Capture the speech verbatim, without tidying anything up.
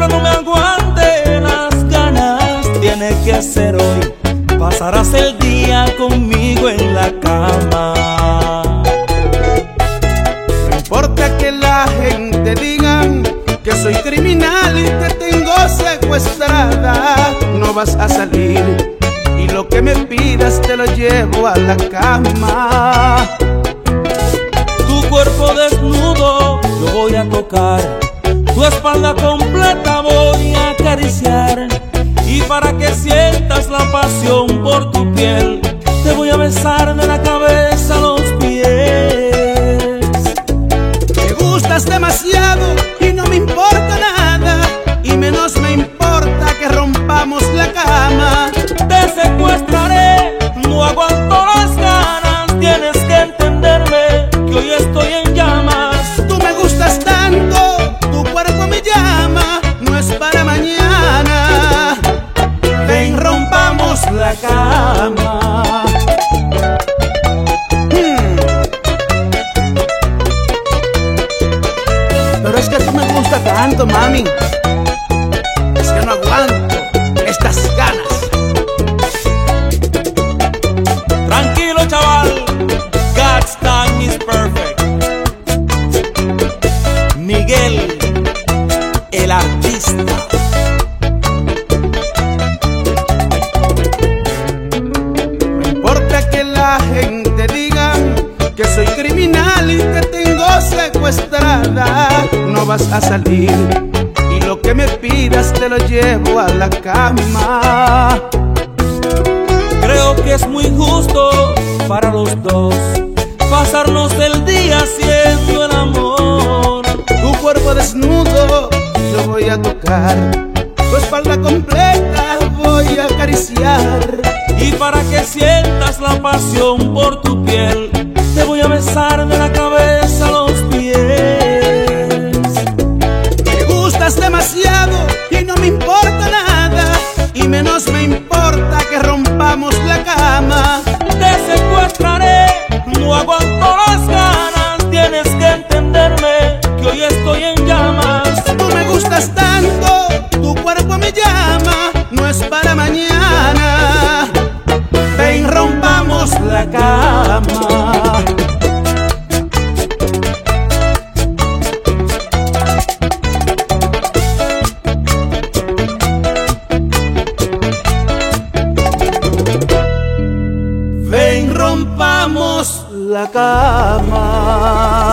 ahora no me aguante las ganas. Tiene que ser hoy, pasarás el día conmigo en la cama. No importa que la gente diga que soy criminal y te tengo secuestrada, no vas a salir y lo que me pidas te lo llevo a la cama. Tu cuerpo desnudo yo voy a tocar, tu espalda completa voy a acariciar, y para que sientas la pasión por tu piel te voy a besar de la cabeza a los pies. Me gustas demasiado y no me importa nada, y menos me importa que rompamos la cama. Te secuestraré, no aguanto las ganas. Tienes que entenderme que hoy estoy en llamas. Tú me gustas tanto, tu cuerpo me llama, no es para mañana. Ven, rompamos la cama. hmm. Pero es que tú me gusta tanto, mami, es que no aguanto estas ganas. Tranquilo, chaval, God's time is perfect. Miguel, el artista. No importa que la gente diga que soy criminal y te tengo secuestrada, no vas a salir y lo que me pidas te lo llevo a la cama. Creo que es muy justo para los dos pasarnos el día haciendo el amor. Tu cuerpo desnudo yo voy a tocar, tu espalda completa voy a acariciar, y para que sientas la pasión por tu piel te voy a besar de la cabeza a los pies. Me gustas demasiado y no me importa nada, y menos me importa que rompamos la cama. Te secuestraré, no aguanto las ganas. Tienes que entenderme que hoy estoy en llamas. Tú me gustas tanto, tu cuerpo me llama, no es para mañana. Ven, rompamos la cama. Ven, rompamos la cama.